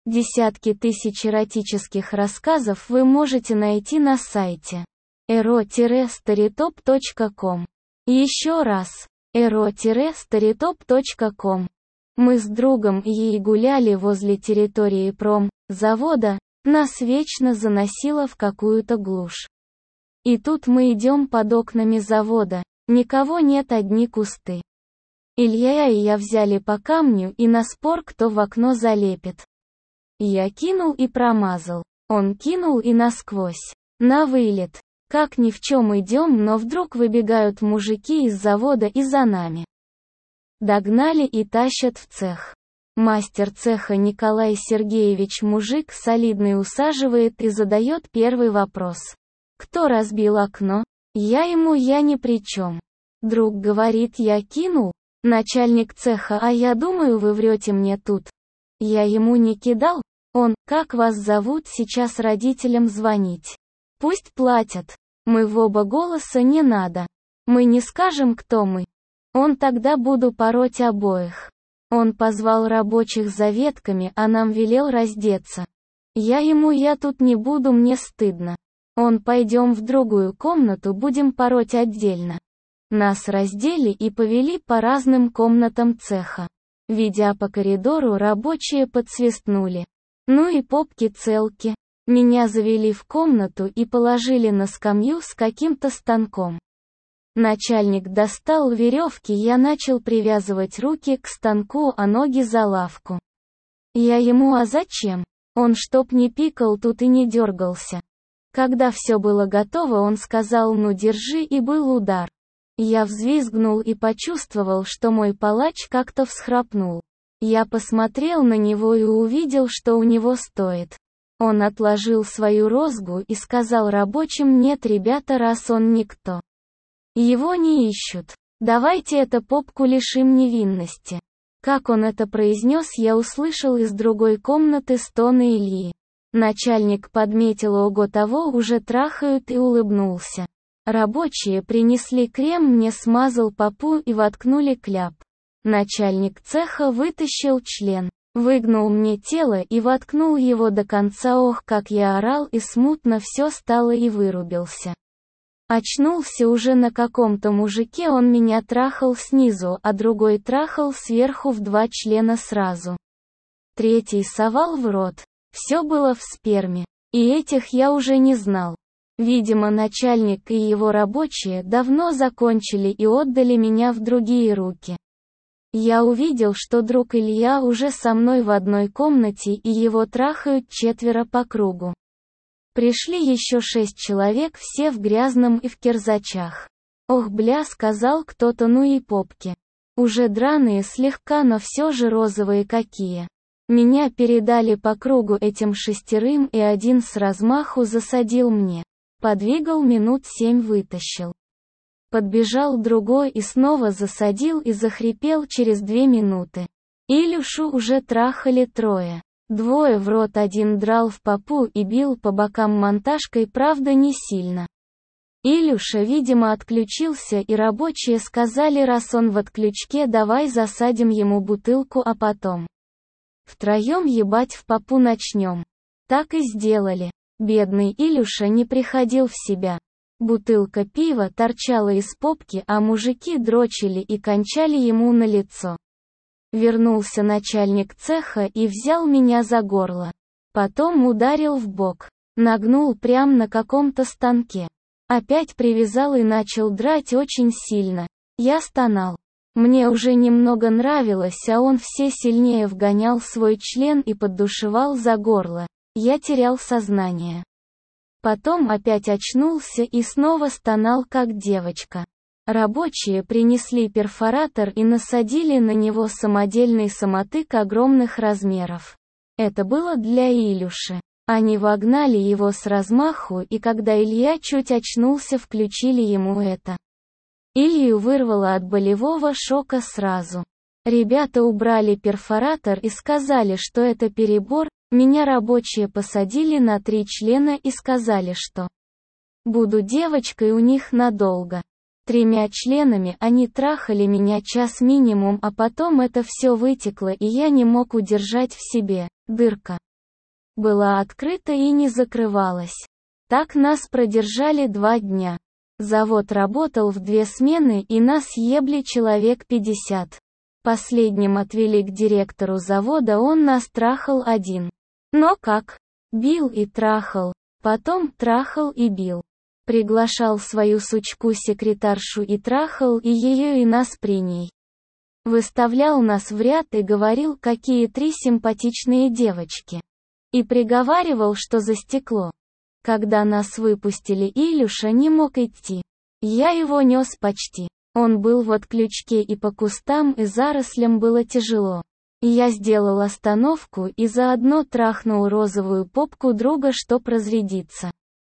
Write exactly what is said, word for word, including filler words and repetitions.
Десятки тысяч эротических рассказов вы можете найти на сайте эро старитоп точка ком. Еще раз, эро старитоп точка ком. Мы с другом ей гуляли возле территории промзавода, нас вечно заносило в какую-то глушь. И тут мы идем под окнами завода, никого нет, одни кусты. Илья и я взяли по камню и на спор, кто в окно залепит. Я кинул и промазал, он кинул и насквозь. На вылет. Как ни в чем идем, но вдруг выбегают мужики из завода и за нами. Догнали и тащат в цех. Мастер цеха Николай Сергеевич, мужик солидный, усаживает и задает первый вопрос. Кто разбил окно? Я ему: я ни при чем. Друг говорит: я кинул. Начальник цеха: а я думаю, вы врете мне тут. Я ему: не кидал. Он: как вас зовут, сейчас родителям звонить. Пусть платят. Мы в оба голоса: не надо. Мы не скажем, кто мы. Он: тогда буду пороть обоих. Он позвал рабочих за ветками, а нам велел раздеться. Я ему: я тут не буду, мне стыдно. Он: пойдем в другую комнату, будем пороть отдельно. Нас раздели и повели по разным комнатам цеха. Ведя по коридору, рабочие подсвистнули. Ну и попки-целки. Меня завели в комнату и положили на скамью с каким-то станком. Начальник достал веревки, я начал привязывать руки к станку, а ноги за лавку. Я ему: а зачем? Он: чтоб не пикал тут и не дергался. Когда все было готово, он сказал: ну держи, и был удар. Я взвизгнул и почувствовал, что мой палач как-то всхрапнул. Я посмотрел на него и увидел, что у него стоит. Он отложил свою розгу и сказал рабочим: нет, ребята, раз он никто, его не ищут. Давайте это попку лишим невинности. Как он это произнес, я услышал из другой комнаты стоны Ильи. Начальник подметил: ого, того уже трахают, и улыбнулся. Рабочие принесли крем, мне смазал попу и воткнули кляп. Начальник цеха вытащил член, выгнул мне тело и воткнул его до конца. Ох, как я орал, и смутно все стало, и вырубился. Очнулся уже на каком-то мужике, он меня трахал снизу, а другой трахал сверху в два члена сразу. Третий совал в рот. Все было в сперме. И этих я уже не знал. Видимо, начальник и его рабочие давно закончили и отдали меня в другие руки. Я увидел, что друг Илья уже со мной в одной комнате, и его трахают четверо по кругу. Пришли еще шесть человек, все в грязном и в кирзачах. Ох, бля, сказал кто-то, ну и попки. Уже драные слегка, но все же розовые какие. Меня передали по кругу этим шестерым, и один с размаху засадил мне. Подвигал минут семь, вытащил. Подбежал другой и снова засадил и захрипел через две минуты. Илюшу уже трахали трое. Двое в рот, один драл в попу и бил по бокам монтажкой, правда не сильно. Илюша, видимо, отключился, и рабочие сказали: раз он в отключке, давай засадим ему бутылку, а потом втроем ебать в попу начнем. Так и сделали. Бедный Илюша не приходил в себя. Бутылка пива торчала из попки, а мужики дрочили и кончали ему на лицо. Вернулся начальник цеха и взял меня за горло. Потом ударил в бок. Нагнул прям на каком-то станке. Опять привязал и начал драть очень сильно. Я стонал. Мне уже немного нравилось, а он все сильнее вгонял свой член и поддушевал за горло. Я терял сознание. Потом опять очнулся и снова стонал как девочка. Рабочие принесли перфоратор и насадили на него самодельный самотык огромных размеров. Это было для Илюши. Они вогнали его с размаху, и когда Илья чуть очнулся, включили ему это. Илью вырвало от болевого шока сразу. Ребята убрали перфоратор и сказали, что это перебор. Меня рабочие посадили на три члена и сказали, что буду девочкой у них надолго. Тремя членами они трахали меня час минимум, а потом это все вытекло, и я не мог удержать в себе. Дырка. была открыта и не закрывалась. Так нас продержали два дня. Завод работал в две смены и нас ебли человек пятьдесят. Последним отвели к директору завода, он нас трахал один. Но как? Бил и трахал. Потом трахал и бил. Приглашал свою сучку-секретаршу и трахал и ее, и нас при ней. Выставлял нас в ряд и говорил, какие три симпатичные девочки. И приговаривал, что за стекло. Когда нас выпустили, Илюша не мог идти. Я его нес почти. Он был в отключке, и по кустам и зарослям было тяжело. Я сделал остановку и заодно трахнул розовую попку друга, чтоб разрядиться.